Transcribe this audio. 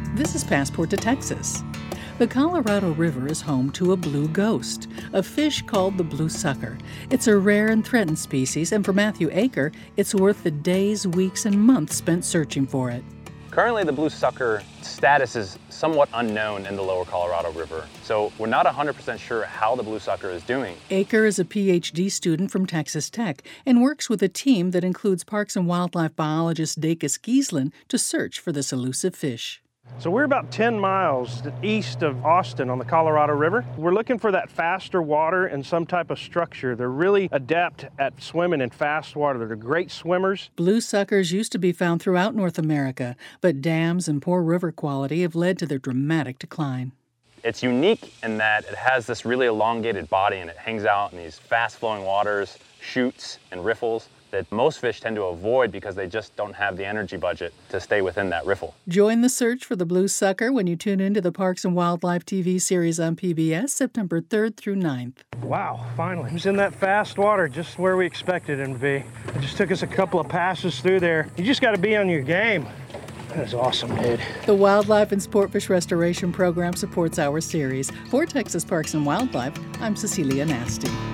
This is Passport to Texas. The Colorado River is home to a blue ghost, a fish called the blue sucker. It's a rare and threatened species, and for Matthew Aker, it's worth the days, weeks, and months spent searching for it. Currently, the blue sucker status is somewhat unknown in the lower Colorado River, so we're not 100% sure how the blue sucker is doing. Aker is a PhD student from Texas Tech and works with a team that includes Parks and Wildlife biologist Dacus Giesland to search for this elusive fish. So we're about 10 miles east of Austin on the Colorado River. We're looking for that faster water and some type of structure. They're really adept at swimming in fast water. They're great swimmers. Blue suckers used to be found throughout North America, but dams and poor river quality have led to their dramatic decline. It's unique in that it has this really elongated body and it hangs out in these fast-flowing waters, chutes, and riffles that most fish tend to avoid because they just don't have the energy budget to stay within that riffle. Join the search for the blue sucker when you tune into the Parks and Wildlife TV series on PBS September 3rd through 9th. Wow, finally. He was in that fast water just where we expected him to be. It just took us a couple of passes through there. You just got to be on your game. That is awesome, dude. The Wildlife and Sportfish Restoration Program supports our series. For Texas Parks and Wildlife, I'm Cecilia Nasty.